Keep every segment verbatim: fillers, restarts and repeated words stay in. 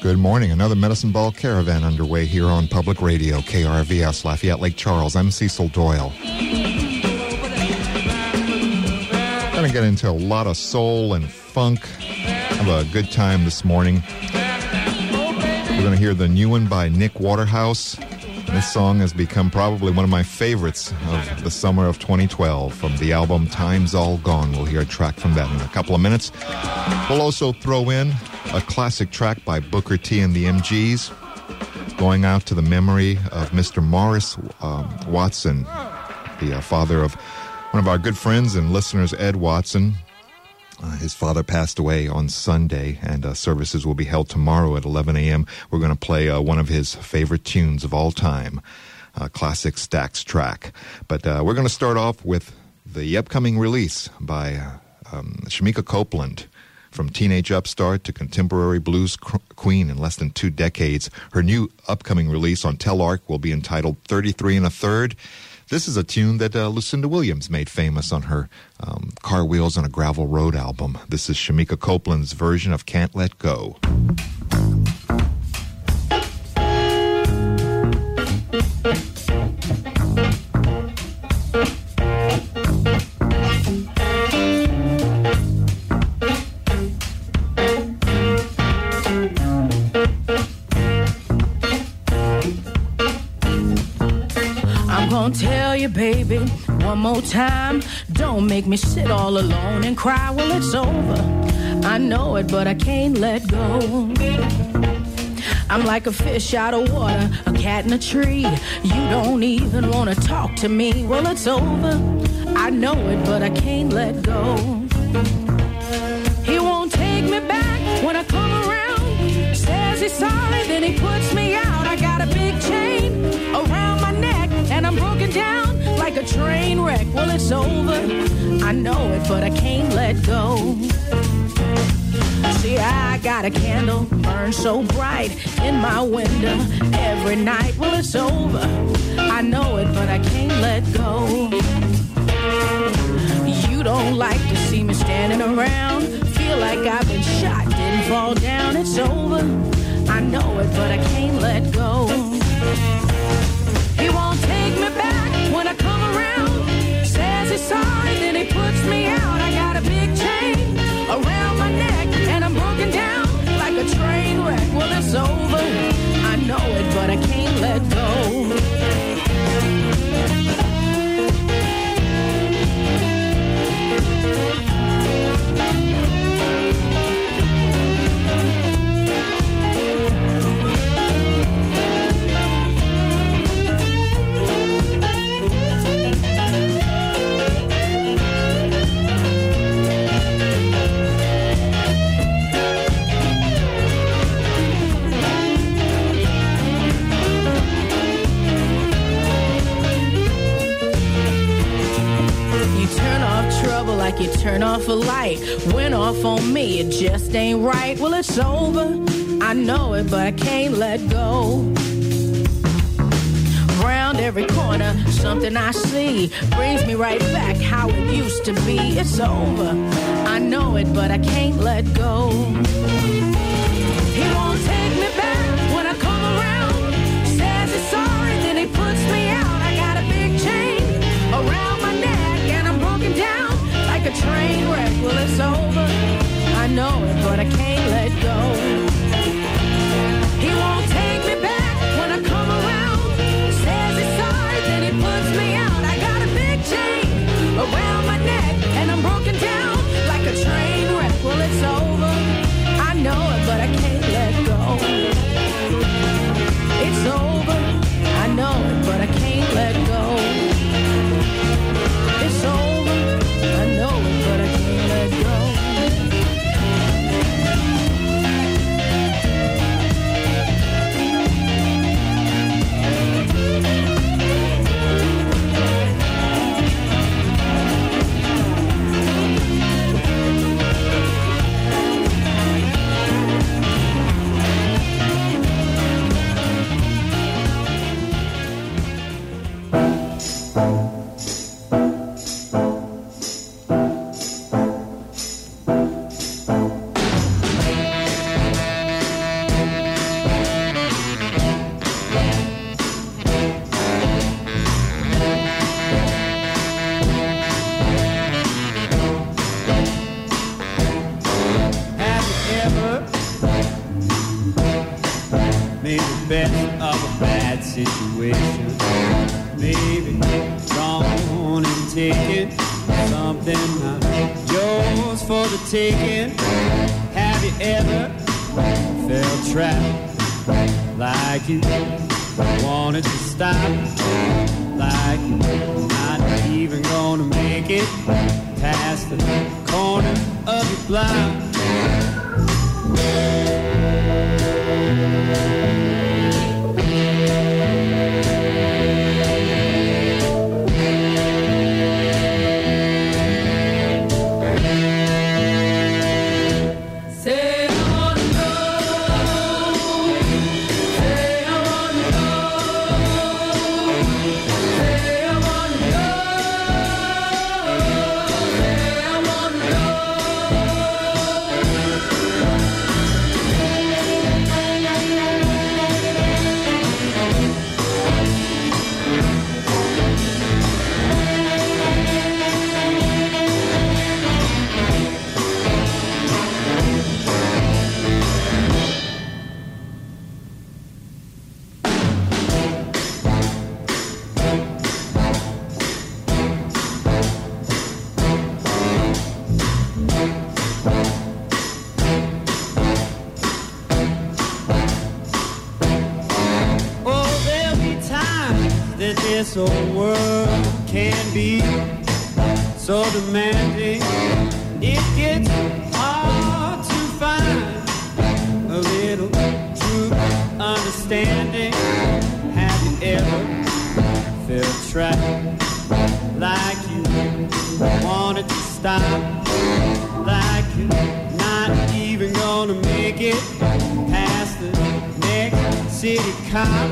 Good morning. Another Medicine Ball Caravan underway here on Public Radio, K R V S, Lafayette Lake Charles. I'm Cecil Doyle. Going to get into a lot of soul and funk. Have a good time this morning. We're going to hear the new one by Nick Waterhouse. This song has become probably one of my favorites of the summer of twenty twelve from the album Time's All Gone. We'll hear a track from that in a couple of minutes. We'll also throw in a classic track by Booker T and the M Gs, going out to the memory of Mister Morris um, Watson, the uh, father of one of our good friends and listeners, Ed Watson. Uh, his father passed away on Sunday, and uh, services will be held tomorrow at eleven a.m. We're going to play uh, one of his favorite tunes of all time, a classic Stax track. But uh, we're going to start off with the upcoming release by uh, um, Shemekia Copeland. From teenage upstart to contemporary blues cr- queen in less than two decades, her new upcoming release on Telarc will be entitled thirty-three and a Third. This is a tune that uh, Lucinda Williams made famous on her um, Car Wheels on a Gravel Road album. This is Shemekia Copeland's version of Can't Let Go. Tell you, baby, one more time, don't make me sit all alone and cry. Well, it's over, I know it, but I can't let go. I'm like a fish out of water, a cat in a tree. You don't even want to talk to me. Well, it's over, I know it, but I can't let go. He won't take me back when I come around. Says he's sorry, then he puts me out. I got a big chain around my neck, and I'm broken down like a train wreck. Well, it's over, I know it, but I can't let go. See, I got a candle, burns so bright in my window every night. Well, it's over, I know it, but I can't let go. You don't like to see me standing around, feel like I've been shot, didn't fall down. It's over, I know it, but I can't let go. He won't take me back when I come around. Says he's sorry, then he puts me out. I got a big chain around my neck, and I'm broken down like a train wreck. Well, it's over, I know it, but I can't let go. Like you turn off a light, went off on me, it just ain't right. Well, it's over, I know it, but I can't let go. Round every corner, something I see brings me right back how it used to be. It's over, I know it, but I can't let go. He won't take me back when I come around. Says he's sorry, then he puts me out. I got a big chain around my neck, and I'm broken down like a train wreck. Well, it's over, I know it, but I can't let go. He won't take me back when I come around. Says he's sorry, then he puts me out. I got a big chain around my neck, and I'm broken down like a train wreck. Well, it's over, I know made the best of a bad situation. Maybe drawn and taken something not yours for the taking. Have you ever felt trapped like you wanted to stop, like you're not even gonna make it past the corner of your block? This old world can be so demanding. It gets hard to find a little true understanding. Have you ever felt trapped like you wanted to stop, like you're not even gonna make it past the next city cop?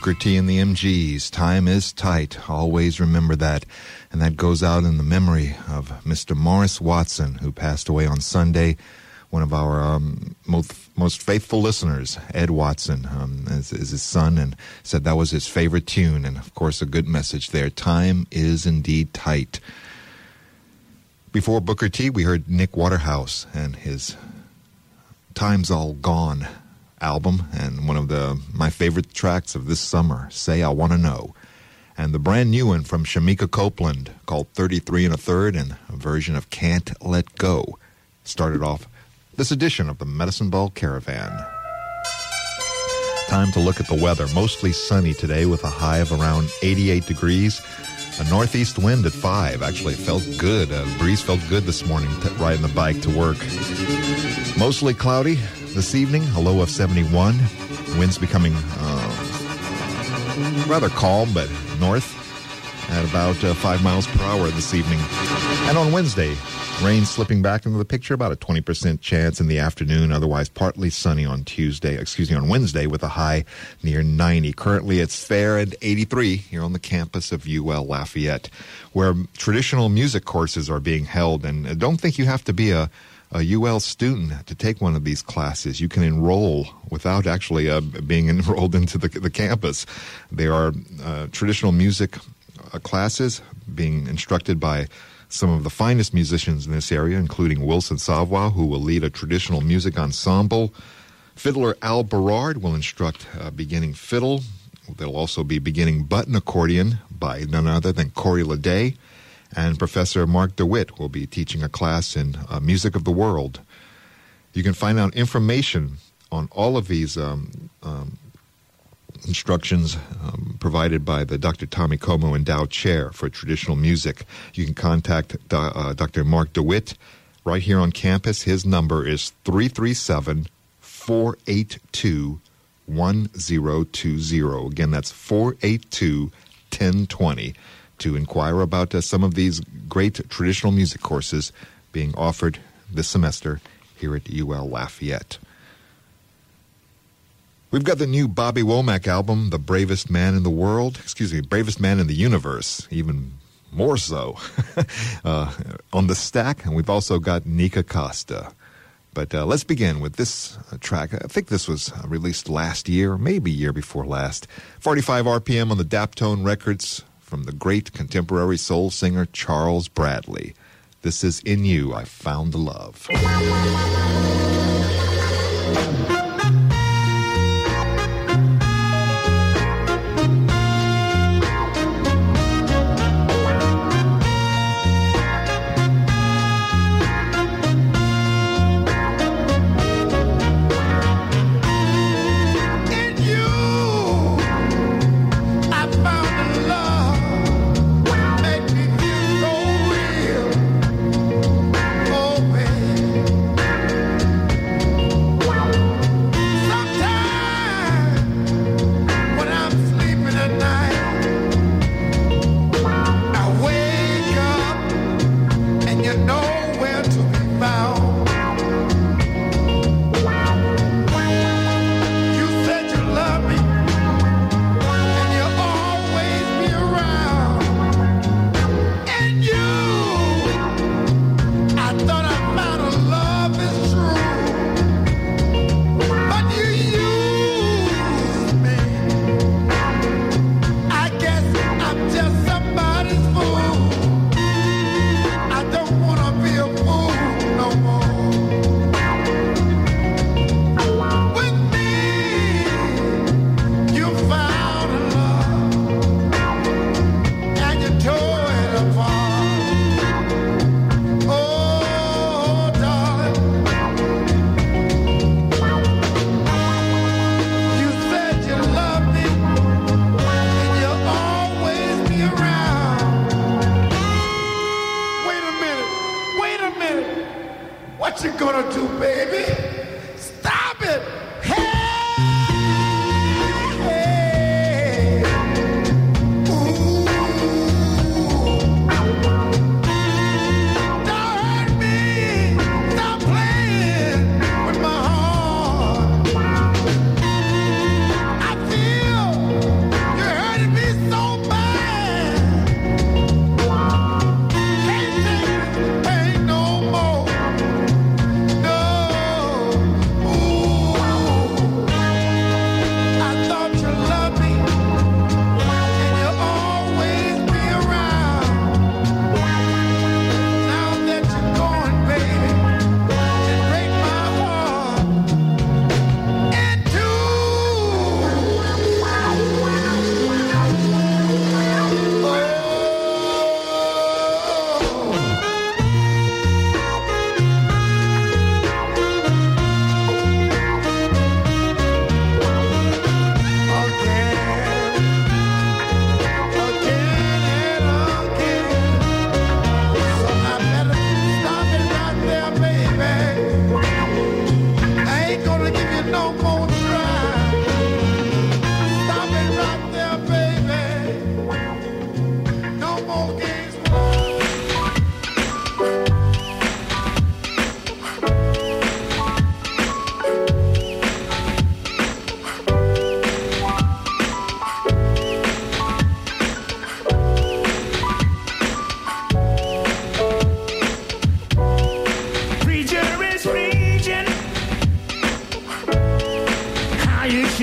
Booker T and the M Gs. Time is tight. Always remember that. And that goes out in the memory of Mister Morris Watson, who passed away on Sunday. One of our um, most, most faithful listeners, Ed Watson, um, is, is his son, and said that was his favorite tune. And, of course, a good message there. Time is indeed tight. Before Booker T, we heard Nick Waterhouse and his Time's All Gone album, and one of the my favorite tracks of this summer, Say I Want to Know. And the brand new one from Shamika Copeland called thirty-three and a Third, and a version of Can't Let Go started off this edition of the Medicine Ball Caravan. Time to look at the weather. Mostly sunny today with a high of around eighty-eight degrees. A northeast wind at five. Actually, it felt good. A breeze felt good this morning t- riding the bike to work. Mostly cloudy this evening, a low of seventy-one. Winds becoming uh, rather calm, but north at about uh, five miles per hour this evening. And on Wednesday, rain slipping back into the picture, about a twenty percent chance in the afternoon. Otherwise, partly sunny on Tuesday, excuse me, on Wednesday with a high near ninety. Currently, it's fair at eighty-three here on the campus of U L Lafayette, where traditional music courses are being held. And don't think you have to be a a U L student to take one of these classes. You can enroll without actually uh, being enrolled into the, the campus. There are uh, traditional music uh, classes being instructed by some of the finest musicians in this area, including Wilson Savoy, who will lead a traditional music ensemble. Fiddler Al Berard will instruct uh, beginning fiddle. There'll also be beginning button accordion by none other than Corey Leday. And Professor Mark DeWitt will be teaching a class in uh, Music of the World. You can find out information on all of these um, um, instructions um, provided by the Doctor Tommy Como Endowed Chair for Traditional Music. You can contact Do- uh, Doctor Mark DeWitt right here on campus. His number is three three seven, four eight two, one zero two zero. Again, that's four eight two, one zero two zero. To inquire about uh, some of these great traditional music courses being offered this semester here at U L Lafayette. We've got the new Bobby Womack album, The Bravest Man in the World, excuse me, Bravest Man in the Universe, even more so, uh, on the stack. And we've also got Nika Costa. But uh, let's begin with this uh, track. I think this was uh, released last year, maybe year before last. forty-five R P M on the Daptone Records, from the great contemporary soul singer Charles Bradley. This is In You, I Found the Love.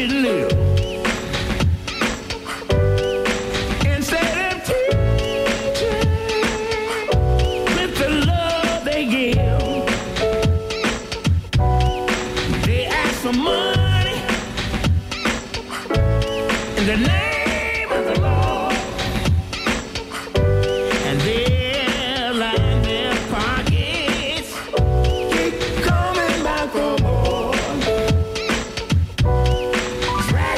should live. Instead of teaching with the love they give, they ask for money in the name of the Lord, and they're like their pockets keep coming back for more. Drag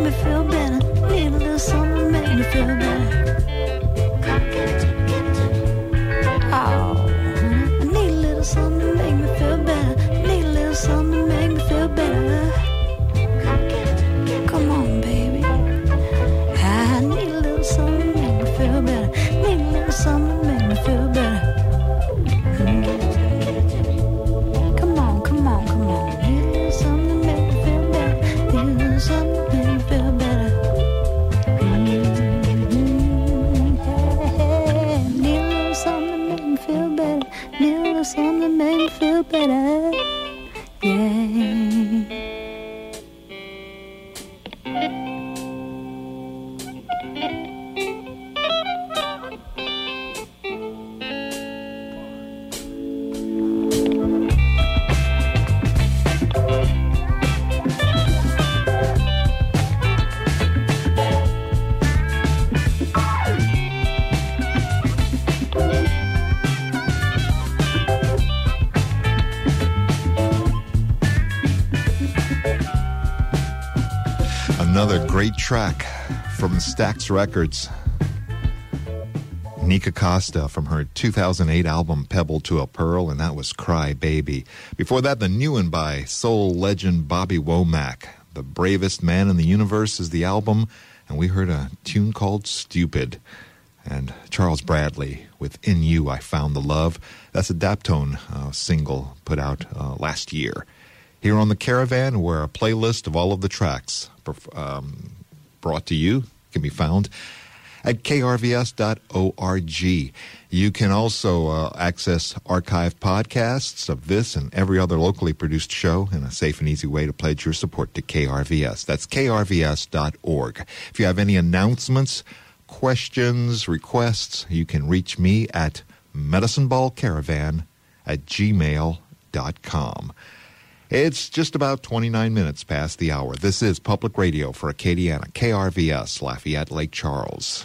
me feel better. Need a little something to make me feel better. Oh, I need a little something to make me feel better. Need a little something to make me feel better. Come on, baby. I need a little something to make me feel better. Need a little something to make me feel better. Mm. Come on, come on, come on. Need a little something to make me feel better. Need a little something to make me feel better. Mm. Hey, need a little something to make me feel better. Need a little something to make me feel better. Yeah. Another great track from Stax Records. Nika Costa from her two thousand eight album Pebble to a Pearl, and that was Cry Baby. Before that, the new one by soul legend Bobby Womack. The Bravest Man in the Universe is the album, and we heard a tune called Stupid. And Charles Bradley with In You I Found the Love. That's a Daptone uh, single put out uh, last year. Here on The Caravan, where a playlist of all of the tracks um, brought to you can be found at k r v s dot org. You can also uh, access archive podcasts of this and every other locally produced show in a safe and easy way to pledge your support to K R V S. That's k r v s dot org. If you have any announcements, questions, requests, you can reach me at medicineballcaravan at gmail dot com. It's just about twenty-nine minutes past the hour. This is Public Radio for Acadiana, K R V S, Lafayette, Lake Charles.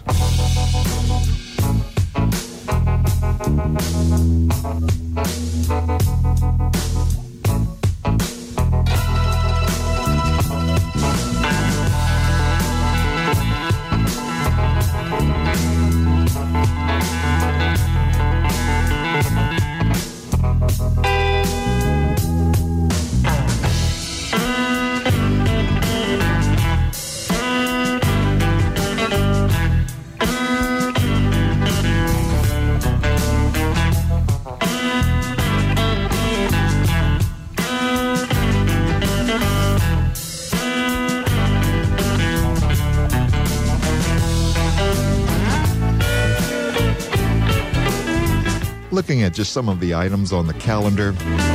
Looking at just some of the items on the calendar,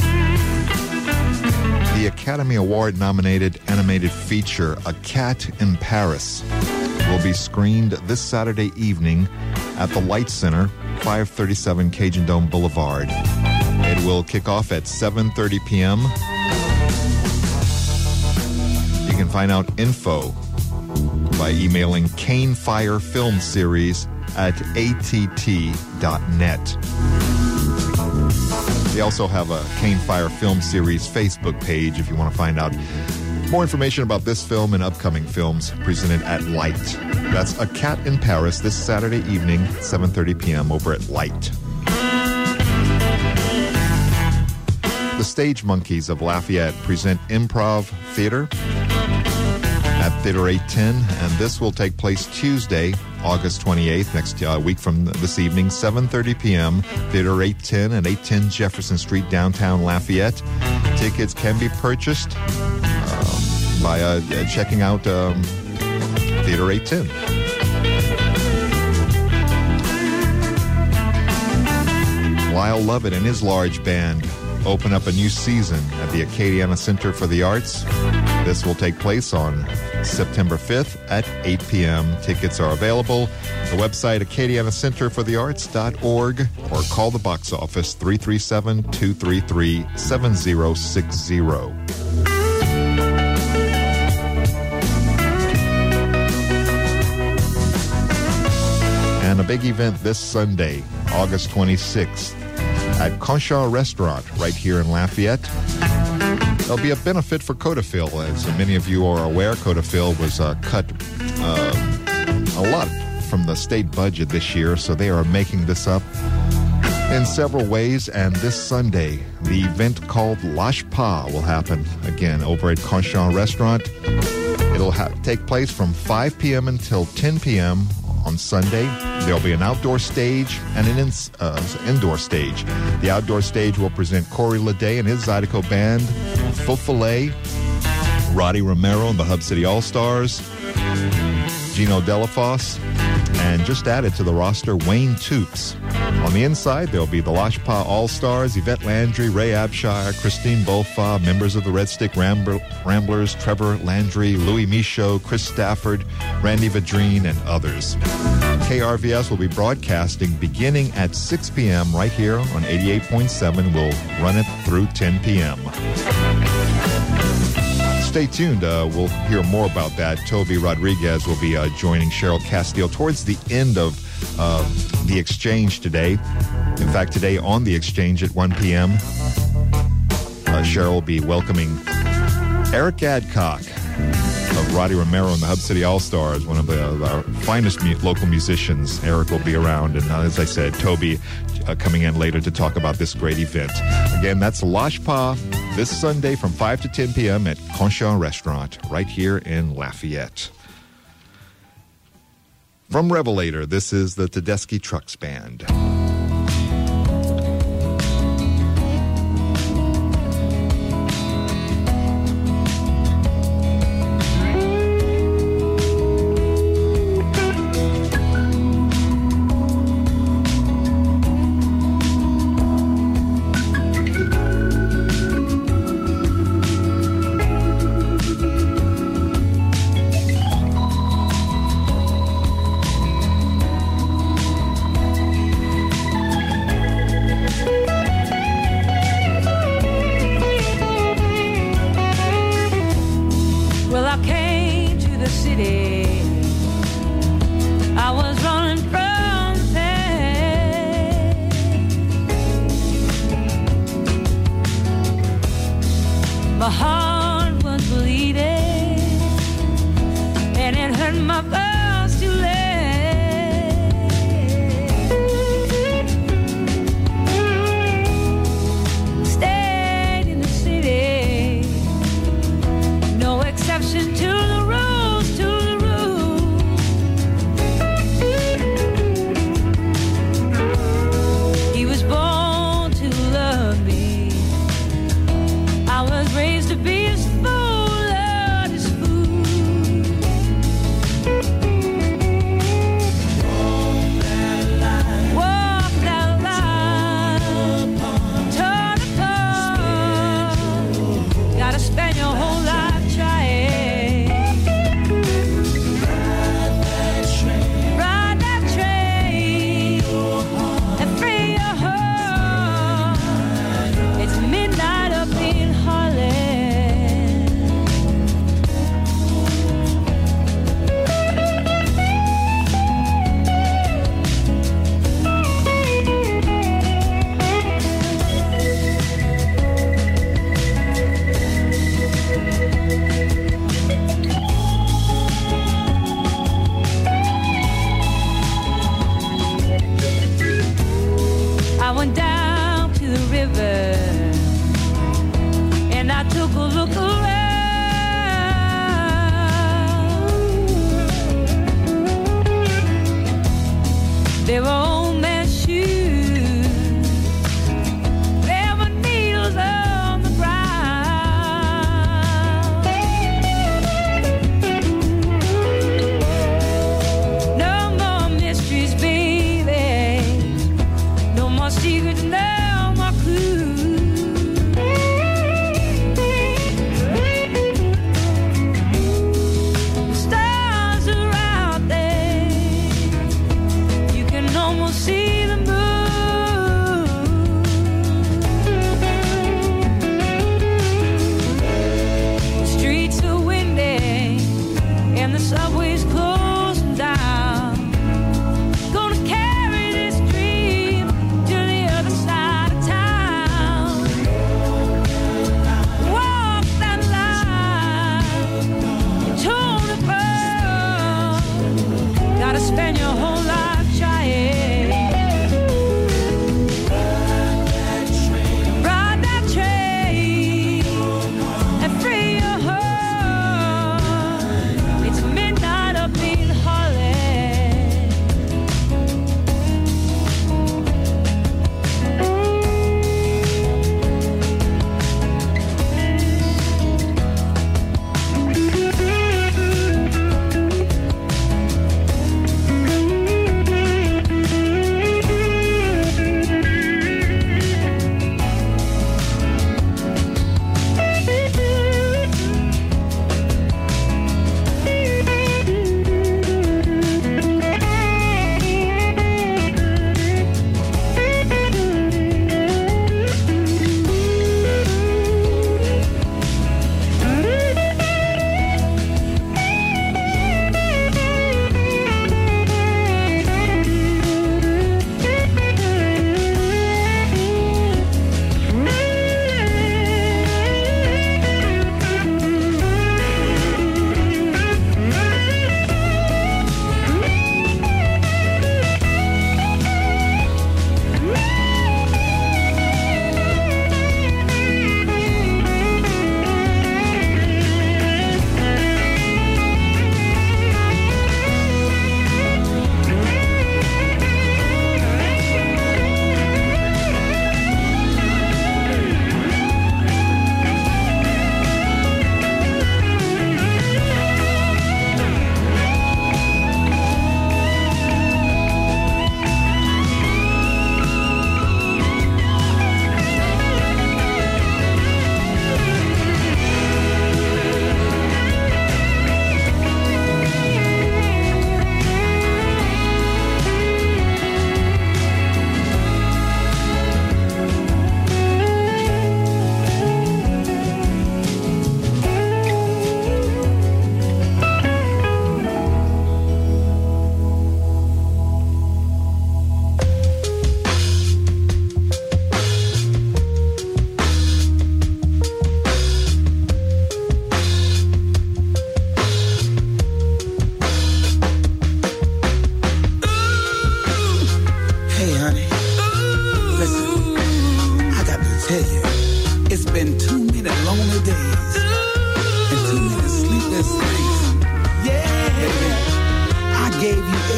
the Academy Award-nominated animated feature, A Cat in Paris, will be screened this Saturday evening at the Light Center, five thirty-seven Cajun Dome Boulevard. It will kick off at seven thirty p.m. You can find out info by emailing Cane Fire Film Series at a t t dot net. They also have a Cane Fire Film Series Facebook page if you want to find out more information about this film and upcoming films presented at Light. That's A Cat in Paris this Saturday evening, seven thirty p.m. over at Light. The Stage Monkeys of Lafayette present improv theater at Theater eight ten, and this will take place Tuesday, August twenty-eighth, next uh, week from this evening, seven thirty p.m., Theater eight ten at eight ten Jefferson Street, downtown Lafayette. Tickets can be purchased uh, by uh, checking out um, Theater eight ten. Lyle Lovett and his large band open up a new season at the Acadiana Center for the Arts. This will take place on September fifth at eight p.m. Tickets are available. The website, acadiana center for the arts dot org, or call the box office, three three seven, two three three, seven zero six zero. And a big event this Sunday, August twenty-sixth, at Conshaw Restaurant right here in Lafayette. there'll be a benefit for Codafil. As many of you are aware, Codafil was uh, cut uh, a lot from the state budget this year, so they are making this up in several ways. And this Sunday, the event called Lash Pa will happen again over at Conchamp Restaurant. It'll ha- take place from five p.m. until ten p.m. on Sunday. There'll be an outdoor stage and an in- uh, indoor stage. The outdoor stage will present Corey Leday and his Zydeco band, Fufale, Roddy Romero and the Hub City All-Stars, Gino Delafosse, and just added to the roster, Wayne Toops. On the inside, there'll be the Lash Pa All-Stars, Yvette Landry, Ray Abshire, Christine Bofa, members of the Red Stick Rambler, Ramblers, Trevor Landry, Louis Michaud, Chris Stafford, Randy Vadrine, and others. K R V S will be broadcasting beginning at six p.m. right here on eighty-eight point seven. We'll run it through ten p.m. Stay tuned. Uh, we'll hear more about that. Toby Rodriguez will be uh, joining Cheryl Castile towards the end of uh, the exchange today. In fact, today on the exchange at one p.m., uh, Cheryl will be welcoming Eric Adcock of Roddy Romero and the Hub City All-Stars, one of the, uh, our finest mu- local musicians. Eric will be around. And uh, as I said, Toby uh, coming in later to talk about this great event. Again, that's Lash Pa this Sunday from five to ten p.m. at Conchamp Restaurant right here in Lafayette. From Revelator, this is the Tedeschi Trucks Band. Walk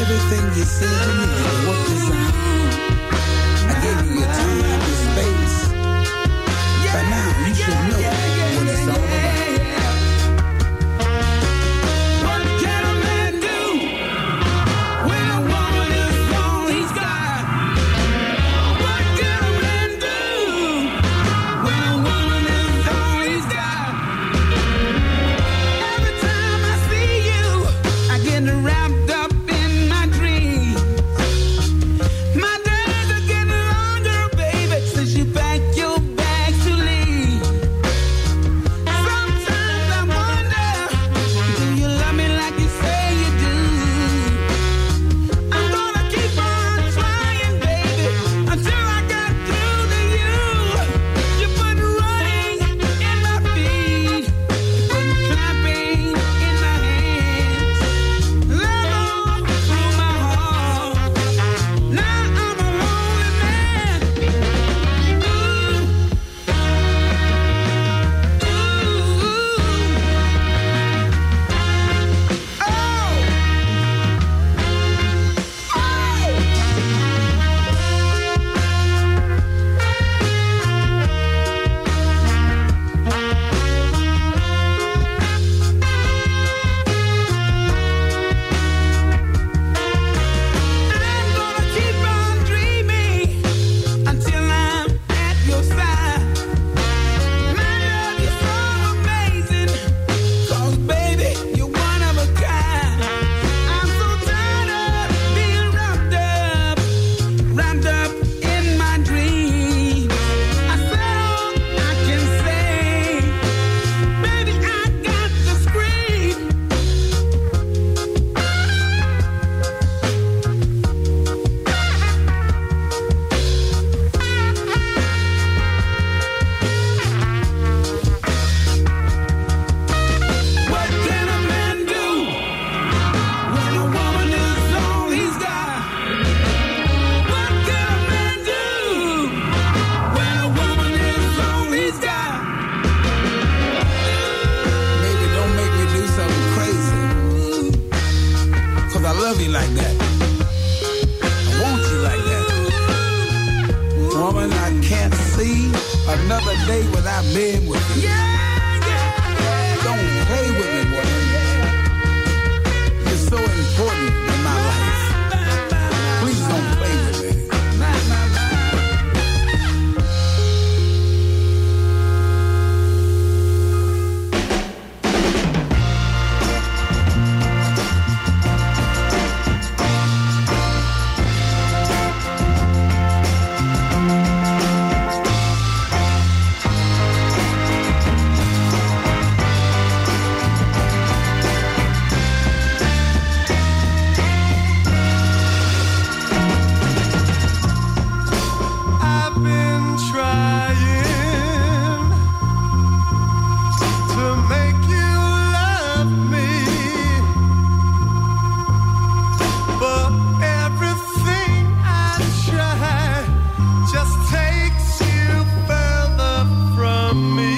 everything you said to me, what design. I gave you your time and space. By now, you should know what it's all about. What can a man do when a woman is all he's got? What can a man do when a woman is all he's got? Every time I see you, I get wrapped up in my dreams. My days are getting longer, baby, since you packed your bags to leave. Sometimes I wonder, do you love me like you say you do? I'm gonna keep on trying, baby, until I get through to you. You put running in my feet, you put clapping in my hands, love all through my heart. Now I'm a lonely man. Ooh, I'm gonna keep on dreaming until I'm at your side. My love is so amazing, 'cause baby, you're one of a kind. I'm so tired of being wrapped up, wrapped up in my dreams. I said all I can say, baby, I got to scream. What can a man do when a woman is all he's got? What can a man do when a woman is all he's got? Baby, don't make me do something crazy. 'Cause I love you like that. I want you like that. Woman, I can't see another day without being with you. Don't play with me, woman. You're so important in my life. Please don't play with me. I've been trying to make you love me, but everything I try just takes you further from me.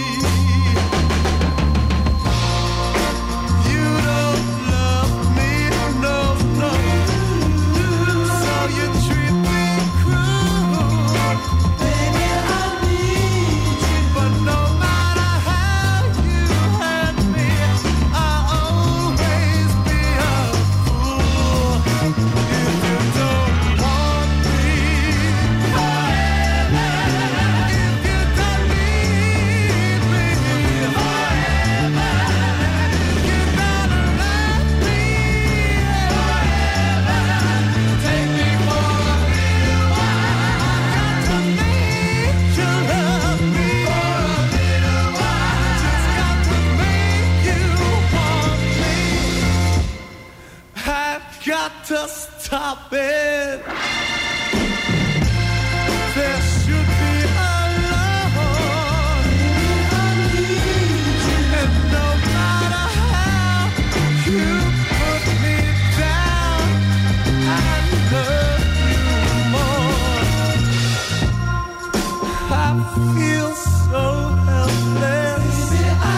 You don't love me, no, no, so you treat me cruel. Baby, I need you, but no matter how you hurt me, I'll always be a fool. If you don't want me forever, if you don't need me forever, you gotta love me forever. Take me for a little while. Got to make you love me for a little while. Just got to make you want me. I've got to stop it. There should be a law. And no matter how you put me down, I love you more. I feel so helpless. I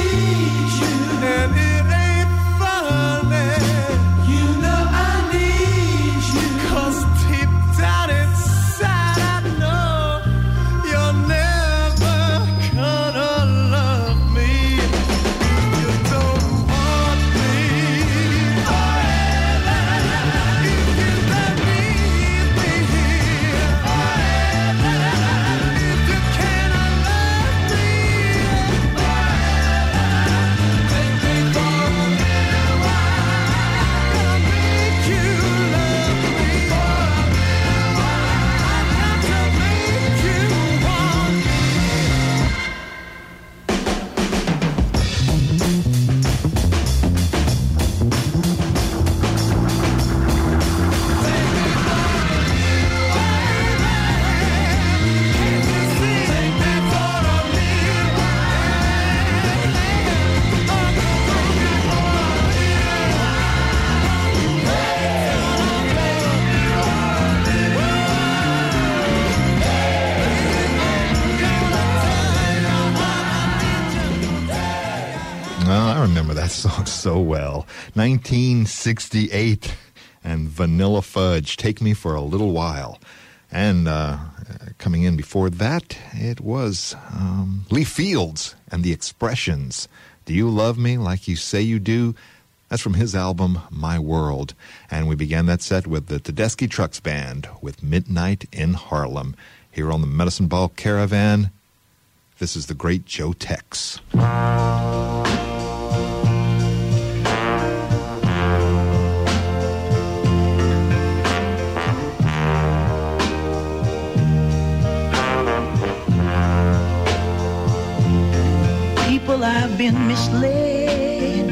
need you. And it ain't funny. You know I need so well. nineteen sixty-eight and Vanilla Fudge, Take Me for a Little While. And uh, coming in before that, it was um, Lee Fields and The Expressions. Do You Love Me Like You Say You Do? That's from his album, My World. And we began that set with the Tedeschi Trucks Band with Midnight in Harlem. Here on the Medicine Ball Caravan, this is the great Joe Tex. People, I've been misled,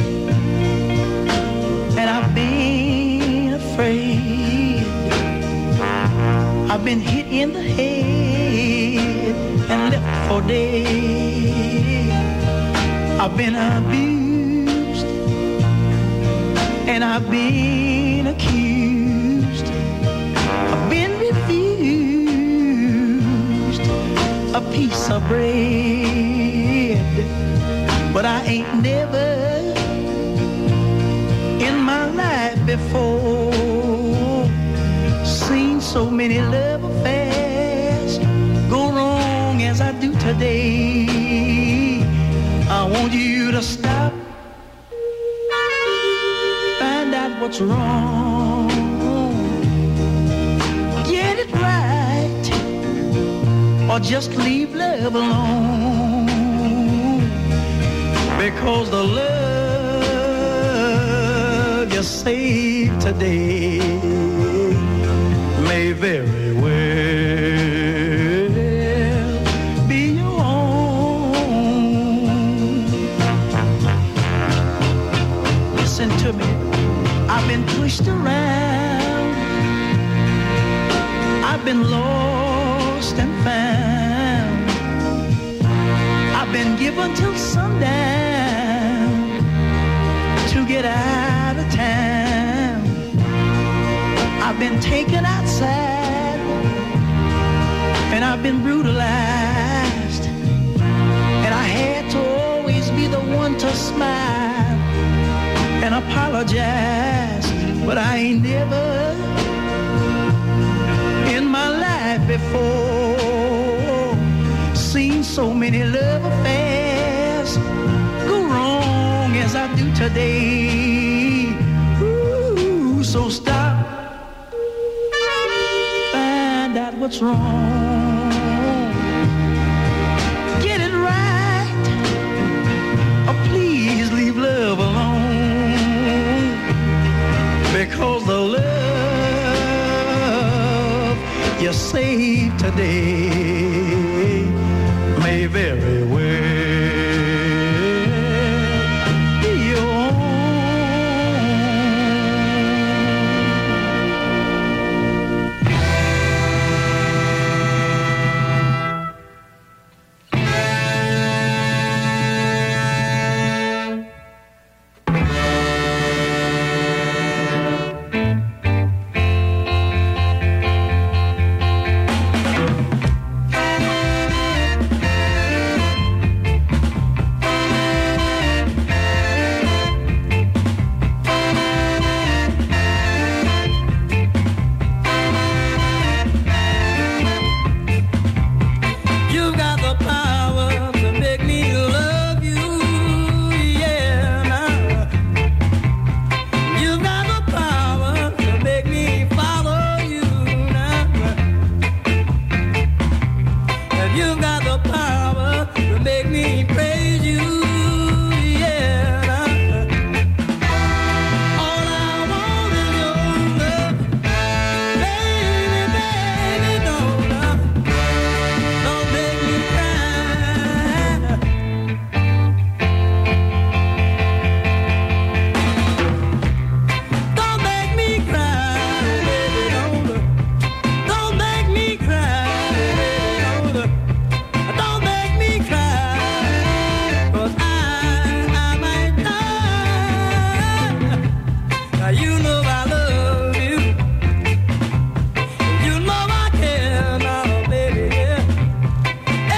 and I've been afraid. I've been hit in the head and left for dead. I've been abused, and I've been accused. I've been refused a piece of bread, but I ain't never in my life before seen so many love affairs go wrong as I do today. I want you to stop, find out what's wrong, get it right, or just leave love alone. Because the love you saved today may very well be your own. Listen to me, I've been pushed around, I've been lost and found, I've been given till sundown to get out of town. I've been taken outside and I've been brutalized, and I had to always be the one to smile and apologize. But I ain't never in my life before seen so many love affairs go wrong as I do today. Ooh, so stop, find out what's wrong, get it right, or please leave love alone. Because the love you saved today may very well be your own.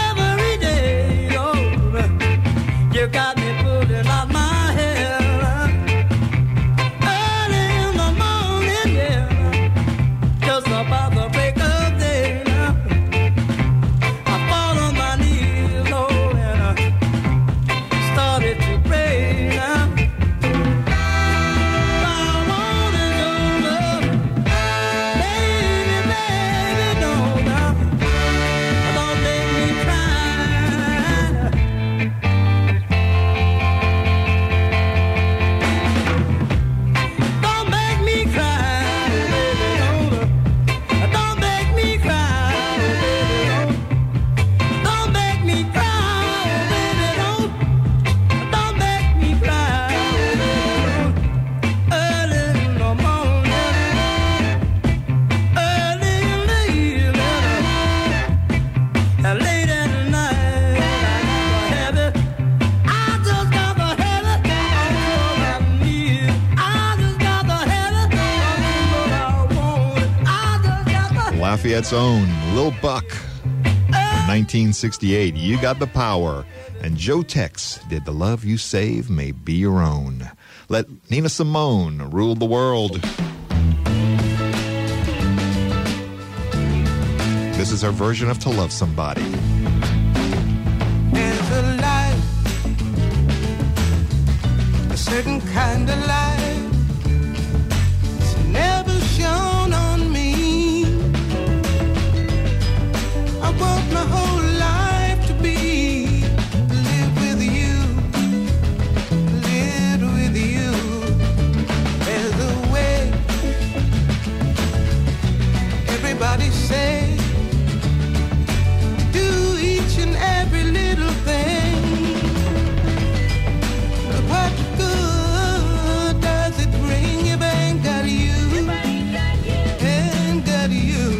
You got me pulling out my hair. Lafayette's own Lil Buck. nineteen sixty-eight, You Got the Power. And Joe Tex did The Love You Save May Be Your Own. Let Nina Simone rule the world. This is her version of To Love Somebody. There's a light, a certain kind of light, it's never shone on me. I want my whole life to be, live with you, live with you. There's a way, everybody say, do each and every little thing. But what good does it bring if I ain't got you? Ain't got you.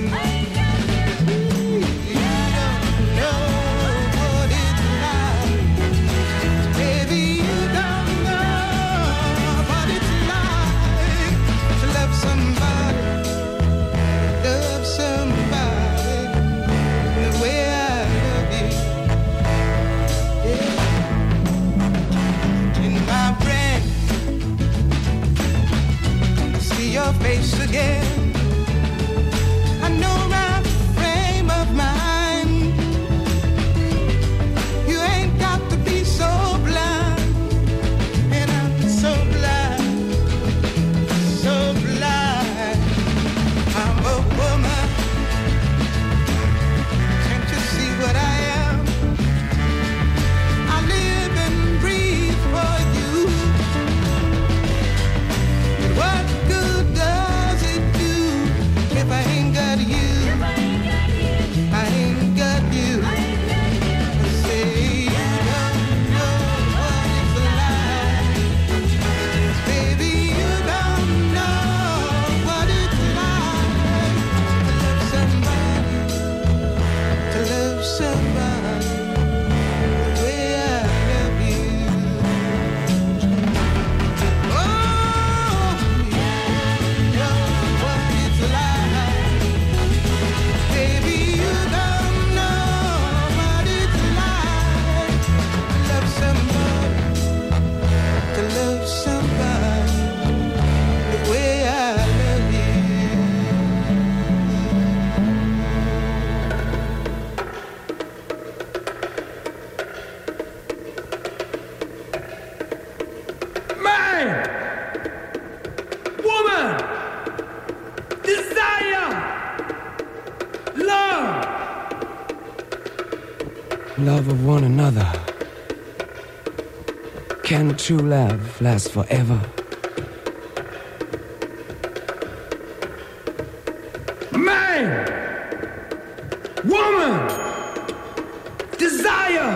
You don't know what it's like. Baby, you don't know what it's like to love somebody, love somebody the way I love you. Yeah. In my brain, I see your face again. I know my frame of mind. You ain't got to be so blind, and I'm so blind, so blind. I'm a woman. Can't you see what I am? I live and breathe for you. But what good does it do if I ain't got you? I ain't got you. Say you don't know what it's like. Baby, you don't know what it's like to love somebody, to love somebody the way I love you. Oh, you know what it's like. Baby, you don't know what it's like to love somebody, to love somebody the way I love you. Man, woman, desire, love, Love of one another. Can true love last forever? man, woman, desire,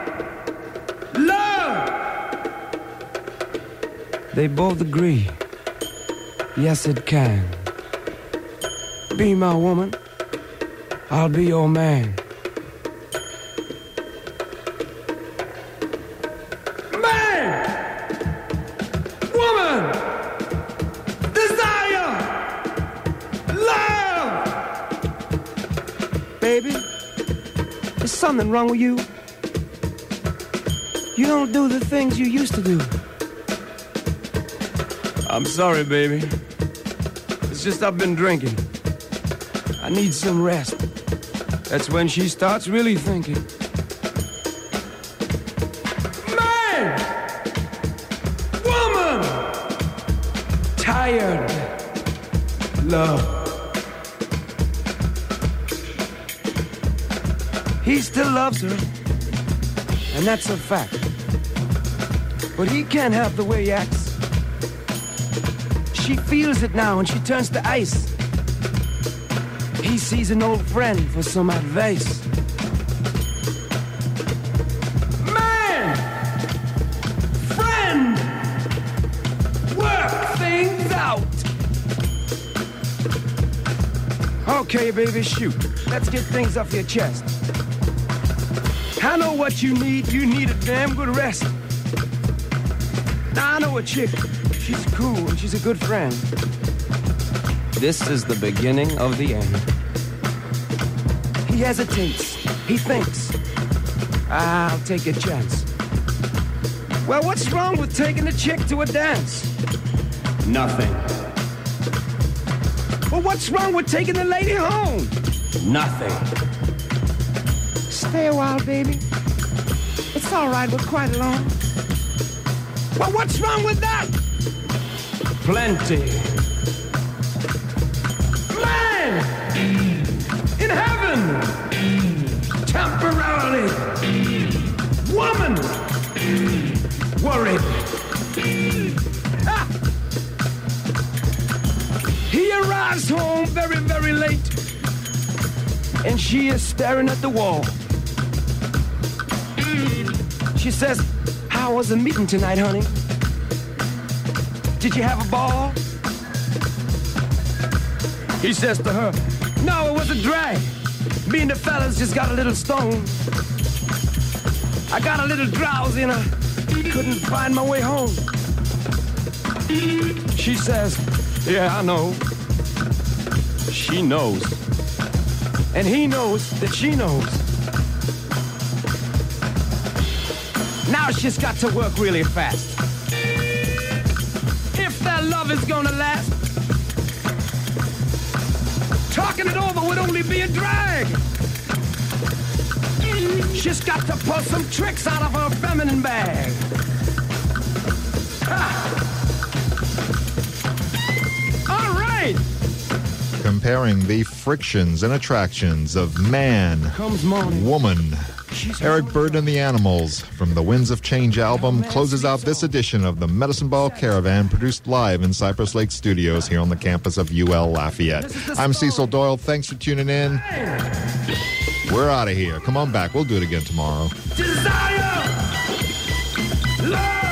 love. They both agree. Yes, it can. Be my woman. I'll be your man. Man, woman, desire, love. Baby, there's something wrong with you. You don't do the things you used to do. I'm sorry, baby. It's just I've been drinking. I need some rest. That's when she starts really thinking. Man, woman, Tired. Love. He still loves her, and that's a fact. But he can't help the way he acts. She feels it now and she turns to ice. He sees an old friend for some advice. man, friend, work things out. Okay, baby, shoot. Let's get things off your chest. I know what you need. You need a damn good rest. Now, I know a chick. She's cool and she's a good friend. This is the beginning of the end. He hesitates. He thinks. I'll take a chance. Well, what's wrong with taking a chick to a dance? Nothing. Well, what's wrong with taking the lady home? Nothing. Stay a while, baby. It's all right, we're quite alone. Well, what's wrong with that? Plenty. Man! In heaven! Temporarily! Woman! Worried. Ah! He arrives home very, very late, and she is staring at the wall. She says, how was the meeting tonight, honey? Did you have a ball? He says to her, no, it was a drag. Me and the fellas just got a little stoned. I got a little drowsy and I couldn't find my way home. She says, yeah, I know. She knows. And he knows that she knows. Now she's got to work really fast. If that love is gonna last, talking it over would only be a drag. She's got to pull some tricks out of her feminine bag. Ah. All right. Comparing the frictions and attractions of man, Comes morning. woman. Eric Burdon and the Animals from the Winds of Change album closes out this edition of the Medicine Ball Caravan, produced live in Cypress Lake Studios here on the campus of U L Lafayette. I'm Cecil Doyle. Thanks for tuning in. We're out of here. Come on back. We'll do it again tomorrow. Desire, love.